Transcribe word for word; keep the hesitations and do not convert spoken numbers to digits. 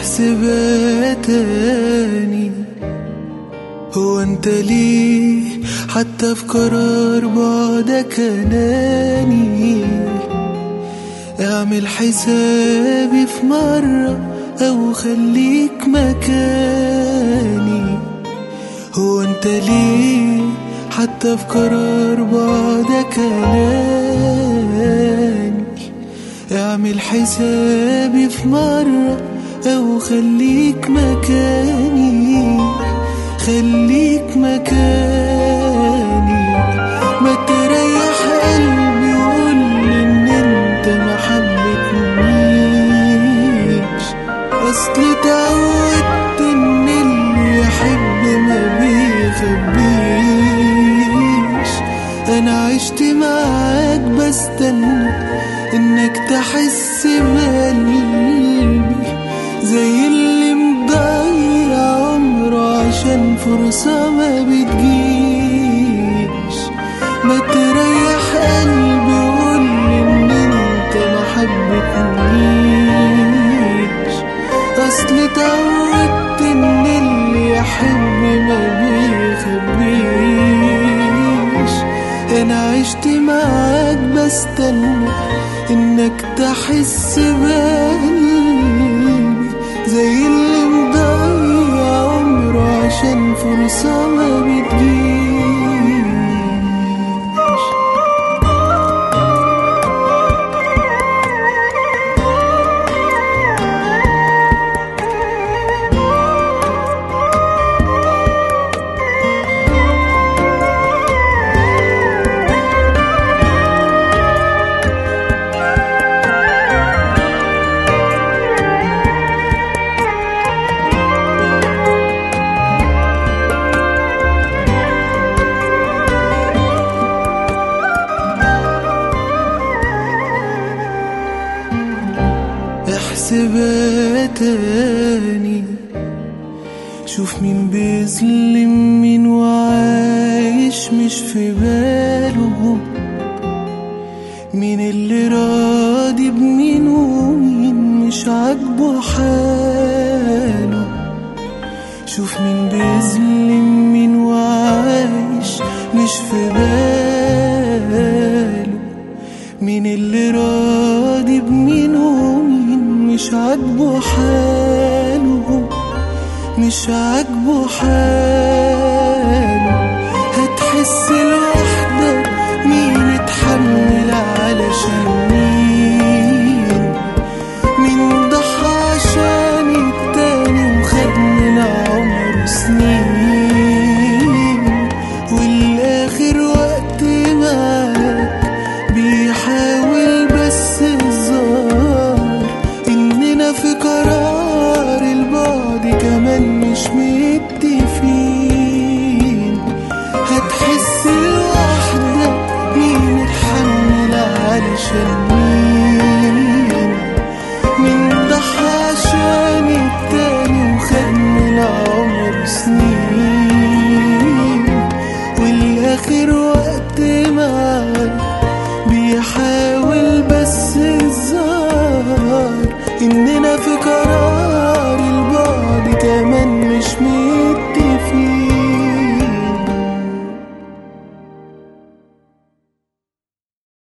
احسبها تاني. هو انت ليه حتى في قرار بعدك اناني؟ اعمل حسابي في مرة او خليك مكاني. هو انت ليه حتى في قرار بعدك اناني؟ اعمل حسابي في مرة او خليك مكاني، خليك مكاني. ما تريح قلبي وقولي ان انت ما حبتنيش. اصل اتعودت ان اللي يحب ما بيخبيش. انا عشت معاك بستنى انك تحس بقلبي، زي اللي مضيع عمره عشان فرصة ما بتجيش. ما تريح قلبي وقولي ان انت ما حبتنيش. اصل اتعودت ان اللي يحب ما بيخبيش. انا عشت معاك بستنى انك تحس بقلبي، زي اللي مضيع عمره عشان فرصة ما بتجيش. احسبها تاني. شوف مين بيظلم مين وعايش مش في باله، مين اللي راضي بمين ومين مش عاجبه حاله. شوف مين بيظلم مين وعايش مش في باله، مين اللي راضي بمين ومين مش عاجبه حاله، مش عاجبه حاله. هتحس لوحدك مين اتحمل علشان مين، مين ضحى عشان التاني وخد من عمره سنين. والاخر وقت معاك بيحاول بس الظاهر اننا في قرار